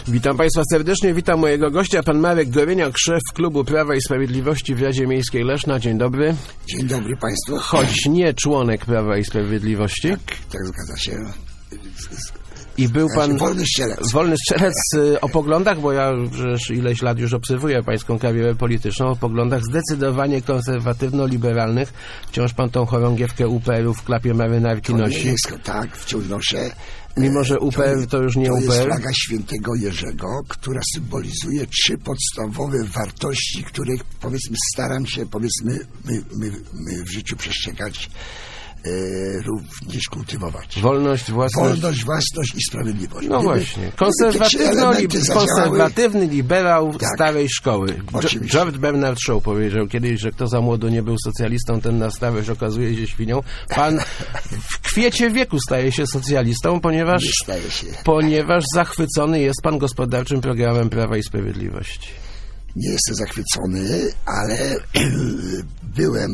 Witam Państwa serdecznie, witam mojego gościa, pan Marek Goryniak, szef klubu Prawa i Sprawiedliwości w Radzie Miejskiej Leszna. Dzień dobry. Dzień dobry Państwu. Choć nie członek Prawa i Sprawiedliwości. Tak zgadza się. I był pan wolny strzelec o poglądach, bo ja przecież ileś lat już obserwuję pańską karierę polityczną, o poglądach zdecydowanie konserwatywno-liberalnych. Wciąż pan tą chorągiewkę UPR-u w klapie marynarki nosi. Jest, tak, wciąż noszę. Mimo że UPR to już nie to UPR. To jest flaga świętego Jerzego, która symbolizuje 3 podstawowe wartości, których powiedzmy staram się my w życiu przestrzegać, również kultywować. Wolność, własność i sprawiedliwość. No właśnie. Konserwatywny liberał starej szkoły. George Bernard Shaw powiedział kiedyś, że kto za młodu nie był socjalistą, ten na starość okazuje się świnią. Pan w kwiecie wieku staje się socjalistą, ponieważ zachwycony jest pan gospodarczym programem Prawa i Sprawiedliwości. Nie jestem zachwycony, ale byłem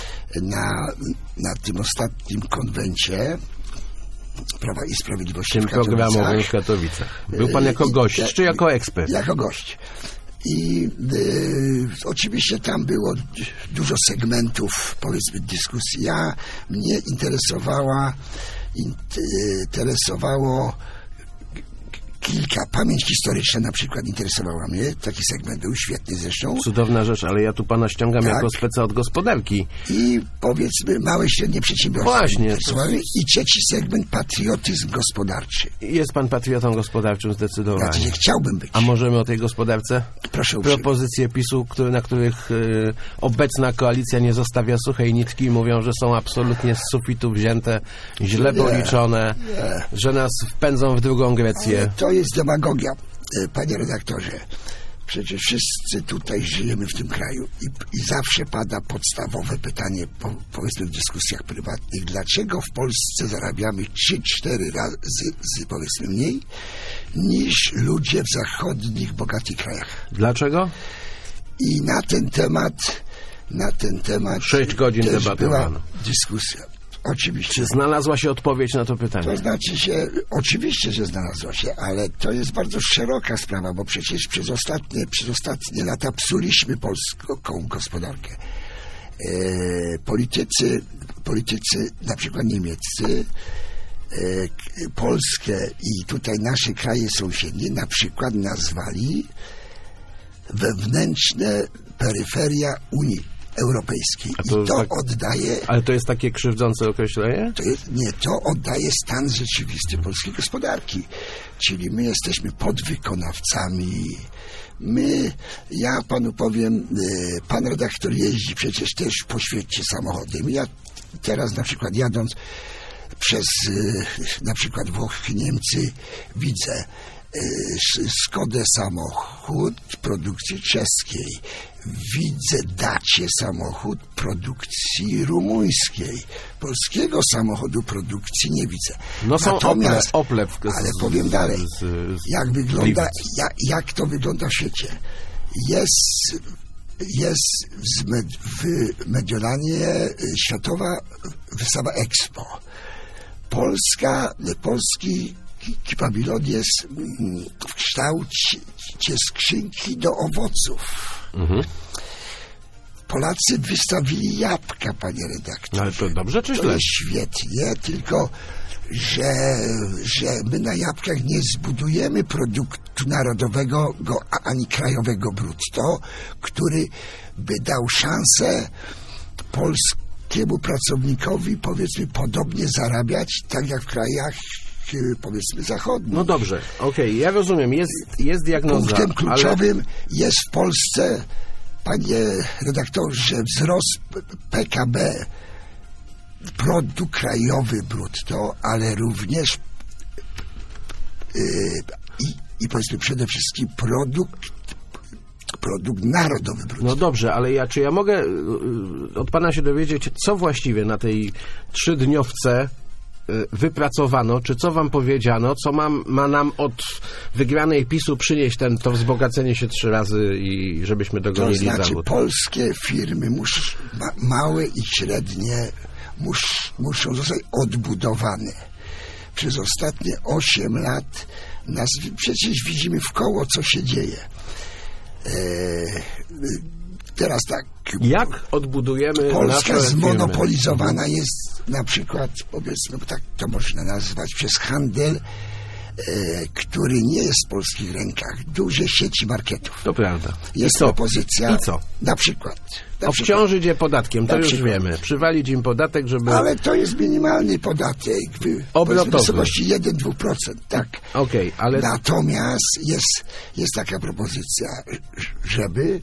na tym ostatnim konwencie Prawa i Sprawiedliwości tym programowym w Katowicach. Był pan jako gość, czy jako ekspert? Jako gość. I oczywiście tam było dużo segmentów, powiedzmy, dyskusji. Mnie interesowało kilka. Pamięć historyczna na przykład interesowała mnie. Taki segment był świetny zresztą. Cudowna rzecz, ale ja tu pana ściągam jako speca od gospodarki. I powiedzmy małe i średnie przedsiębiorstwa. Właśnie. I trzeci segment, patriotyzm gospodarczy. Jest pan patriotą gospodarczym zdecydowanie. Znaczy, chciałbym być. A możemy o tej gospodarce? Proszę uprzejmie. Propozycje PiS-u, na których obecna koalicja nie zostawia suchej nitki, mówią, że są absolutnie z sufitu wzięte, źle policzone, że nas wpędzą w drugą Grecję. Ale to jest demagogia, panie redaktorze. Przecież wszyscy tutaj żyjemy w tym kraju i zawsze pada podstawowe pytanie, powiedzmy w dyskusjach prywatnych, dlaczego w Polsce zarabiamy 3-4 razy powiedzmy mniej niż ludzie w zachodnich, bogatych krajach. Dlaczego? I na ten temat 6 godzin debatowano. Była dyskusja. Oczywiście. Czy znalazła się odpowiedź na to pytanie? To znaczy się, oczywiście, że znalazła się, ale to jest bardzo szeroka sprawa, bo przecież przez ostatnie lata psuliśmy polską gospodarkę. Politycy, na przykład niemieccy, Polskę i tutaj nasze kraje sąsiednie na przykład nazwali wewnętrzne peryferia Unii Europejskiej. Ale to jest takie krzywdzące określenie? To oddaje stan rzeczywisty polskiej gospodarki. Czyli my jesteśmy podwykonawcami. Ja panu powiem, pan redaktor jeździ przecież też po świecie samochodem. Ja teraz na przykład jadąc przez na przykład Włochy, Niemcy, widzę Skodę samochód produkcji czeskiej. Widzę Dacie samochód produkcji rumuńskiej. Polskiego samochodu produkcji nie widzę. No są Ople. Ale powiem dalej. Jak wygląda, jak to wygląda w świecie. Jest w Mediolanie światowa wystawa Expo. Polski pawilon jest w kształcie skrzynki do owoców. Mhm. Polacy wystawili jabłka, panie redaktorze. Ale to dobrze czy źle? To jest świetnie, tylko że my na jabłkach nie zbudujemy produktu narodowego ani krajowego brutto, który by dał szansę polskiemu pracownikowi, powiedzmy, podobnie zarabiać, tak jak w krajach, powiedzmy, zachodnich. No dobrze, okej, ja rozumiem, jest diagnoza. Punktem kluczowym jest w Polsce, panie redaktorze, wzrost PKB, produkt krajowy brutto, ale również i powiedzmy przede wszystkim produkt narodowy brutto. No dobrze, ale czy ja mogę od pana się dowiedzieć, co właściwie na tej 3-dniówce wypracowano, czy co wam powiedziano, co ma nam od wygranej PiS-u przynieść to wzbogacenie się 3 razy i żebyśmy dogonili zawód? To znaczy polskie firmy małe i średnie muszą zostać odbudowane. Przez ostatnie 8 lat Przecież widzimy w koło, co się dzieje. Teraz tak. Jak odbudujemy Polska nasze zmonopolizowana jest na przykład, powiedzmy, tak to można nazwać, przez handel, który nie jest w polskich rękach. Duże sieci marketów. To prawda. Jest propozycja. I co? Na przykład. Obciążyć je podatkiem, to już wiemy. Przywalić im podatek, żeby... Ale to jest minimalny podatek. Obrotowy. W wysokości 1-2%, tak. Okej, ale... Natomiast jest taka propozycja, żeby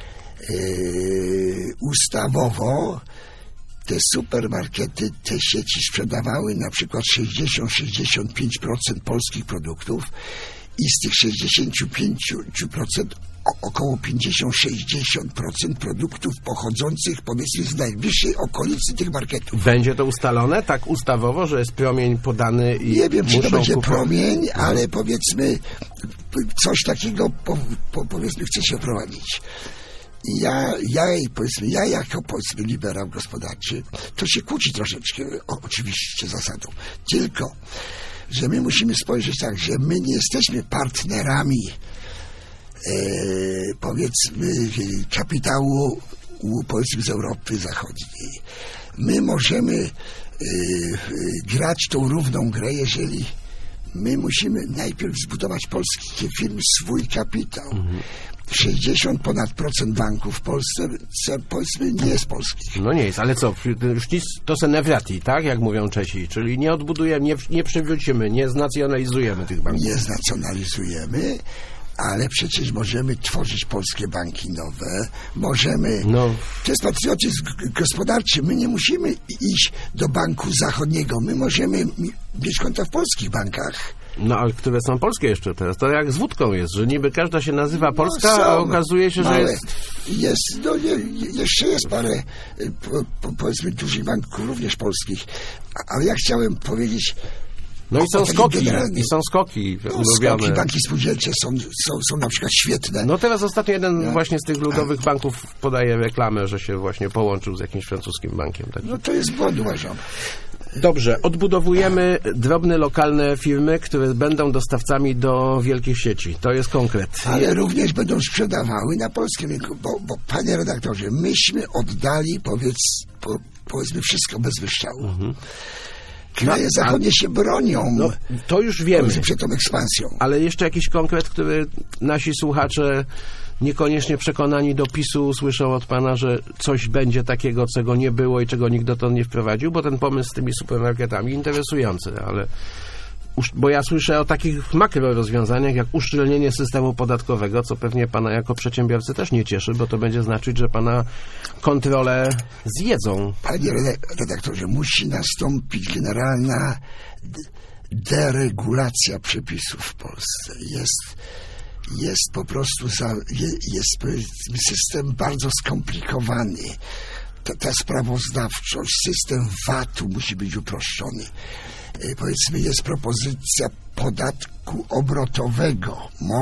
ustawowo te supermarkety, te sieci sprzedawały na przykład 60-65% polskich produktów i z tych 65% około 50-60% produktów pochodzących, powiedzmy, z najbliższej okolicy tych marketów. Będzie to ustalone tak ustawowo, że jest promień podany i nie wiem, czy to będzie kupować. promień, ale powiedzmy coś takiego powiedzmy chce się wprowadzić. Ja jako liberał gospodarczy, to się kłóci troszeczkę oczywiście zasadą. Tylko, że my musimy spojrzeć tak, że my nie jesteśmy partnerami powiedzmy kapitału powiedzmy z Europy Zachodniej. My możemy grać tą równą grę, jeżeli my musimy najpierw zbudować polskie firmy swój kapitał. 60% banków w Polsce, powiedzmy, nie jest polskich. No nie jest, ale co? Już nic, to se ne wrati, tak? Jak mówią Czesi. Czyli nie odbudujemy, nie przywrócimy, nie znacjonalizujemy tych banków. Nie znacjonalizujemy, ale przecież możemy tworzyć polskie banki nowe, możemy... No. To jest patriotyzm gospodarczy. My nie musimy iść do banku zachodniego. My możemy mieć konta w polskich bankach. No, ale które są polskie jeszcze teraz? To jak z wódką jest, że niby każda się nazywa Polska, a okazuje się, że jest... Jeszcze jest parę, powiedzmy, dużych banków, również polskich. Ale ja chciałem powiedzieć... No i są skoki, ulubione. Banki spółdzielcze są na przykład świetne. No teraz ostatnio jeden właśnie z tych ludowych banków podaje reklamę, że się właśnie połączył z jakimś francuskim bankiem. Tak. No to jest błąd, uważam. Dobrze, odbudowujemy drobne, lokalne firmy, które będą dostawcami do wielkich sieci. To jest konkret. Ale również będą sprzedawały na polskim rynku, bo panie redaktorze, myśmy oddali, powiedzmy, wszystko bez wyszczału. Kraje zachodnie się bronią. No, to już wiemy. Przed tą ekspansją. Ale jeszcze jakiś konkret, który nasi słuchacze niekoniecznie przekonani do PiS-u słyszą od pana, że coś będzie takiego, czego nie było i czego nikt dotąd nie wprowadził, bo ten pomysł z tymi supermarketami interesujący, ale... Bo ja słyszę o takich makro rozwiązaniach, jak uszczelnienie systemu podatkowego, co pewnie pana jako przedsiębiorcy też nie cieszy, bo to będzie znaczyć, że pana kontrole zjedzą. Panie redaktorze, musi nastąpić generalna deregulacja przepisów w Polsce. Jest po prostu jest system bardzo skomplikowany. Ta sprawozdawczość, system VAT-u musi być uproszczony. Powiedzmy, jest propozycja podatku obrotowego.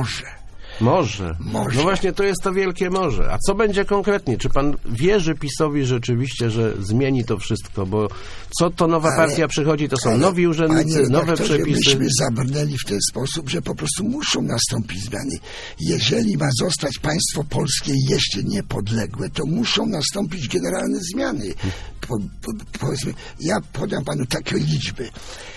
Może. No właśnie, to jest to wielkie może. A co będzie konkretnie? Czy pan wierzy PiS-owi rzeczywiście, że zmieni to wszystko? Bo co to nowa partia przychodzi, to są nowi urzędnicy, nowe przepisy. Myśmy zabrnęli w ten sposób, że po prostu muszą nastąpić zmiany. Jeżeli ma zostać państwo polskie jeszcze niepodległe, to muszą nastąpić generalne zmiany. Powiedzmy, ja podam panu takie liczby.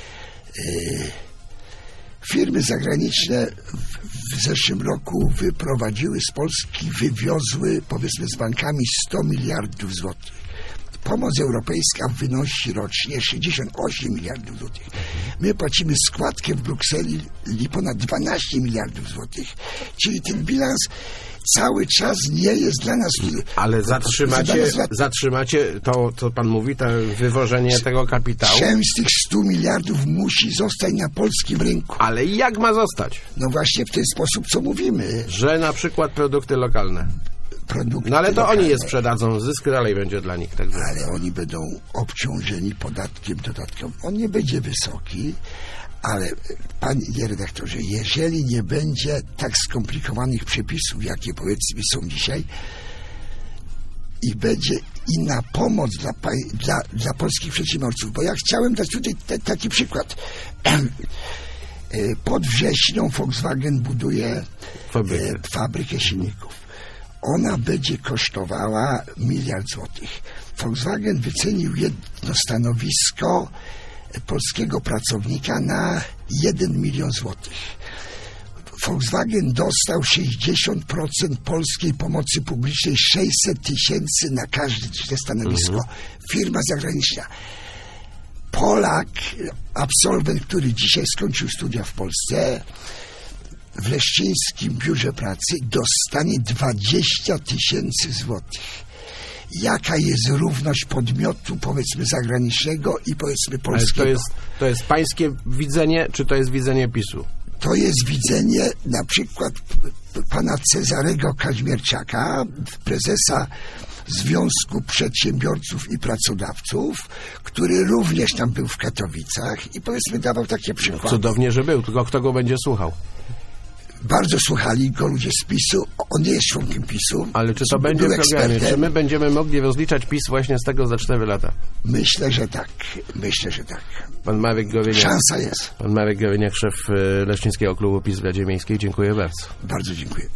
Firmy zagraniczne w zeszłym roku wyprowadziły z Polski, wywiozły, powiedzmy, z bankami 100 miliardów złotych. Pomoc europejska wynosi rocznie 68 miliardów złotych. My płacimy składkę w Brukseli ponad 12 miliardów złotych. Czyli ten bilans cały czas nie jest dla nas... Ale zatrzymacie to, co pan mówi, to wywożenie tego kapitału? Część z tych 100 miliardów musi zostać na polskim rynku. Ale jak ma zostać? No właśnie w ten sposób, co mówimy. Że na przykład produkty lokalne. No ale to oni je sprzedadzą, zysk dalej będzie dla nich. Tak. Ale oni będą obciążeni podatkiem dodatkowym. On nie będzie wysoki, ale panie redaktorze, jeżeli nie będzie tak skomplikowanych przepisów, jakie powiedzmy są dzisiaj, i będzie inna pomoc dla polskich przedsiębiorców, bo ja chciałem dać tutaj taki przykład. Pod Wrześnią Volkswagen buduje fabrykę silników. Ona będzie kosztowała 1 miliard złotych. Volkswagen wycenił jedno stanowisko polskiego pracownika na 1 milion złotych. Volkswagen dostał 60% polskiej pomocy publicznej, 600 000 na każde stanowisko. Firma zagraniczna. Polak, absolwent, który dzisiaj skończył studia w Polsce, w Leszczyńskim Biurze Pracy dostanie 20 000 złotych. Jaka jest równość podmiotu, powiedzmy, zagranicznego i powiedzmy polskiego? Ale to jest pańskie widzenie, czy to jest widzenie PiS-u? To jest widzenie na przykład pana Cezarego Kaźmierczaka, prezesa Związku Przedsiębiorców i Pracodawców, który również tam był w Katowicach i powiedzmy dawał takie przykłady. Cudownie, że był, tylko kto go będzie słuchał? Bardzo słuchali go ludzie z PiS-u. On nie jest członkiem PiS-u. Ale czy to będzie w programie? Czy my będziemy mogli rozliczać PiS właśnie z tego za 4 lata? Myślę, że tak. Myślę, że tak. Pan Marek Gawryniak. Szansa jest. Pan Marek Gawryniak, szef Leszczyńskiego Klubu PiS w Radzie Miejskiej. Dziękuję bardzo. Bardzo dziękuję.